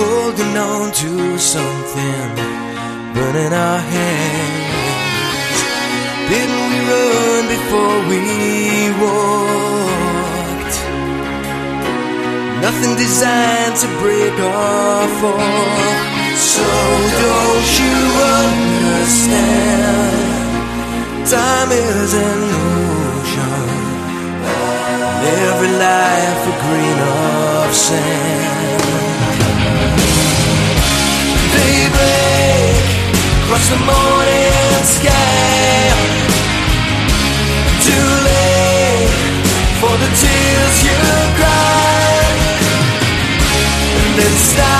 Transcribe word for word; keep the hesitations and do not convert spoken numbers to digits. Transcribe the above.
holding on to something burning our hands. Didn't we run before we walked? Nothing designed to break our fall. So don't you understand? Time is an ocean, every life a grain of sand. Daybreak across the morning sky. Too late for the tears you cried. And then stop.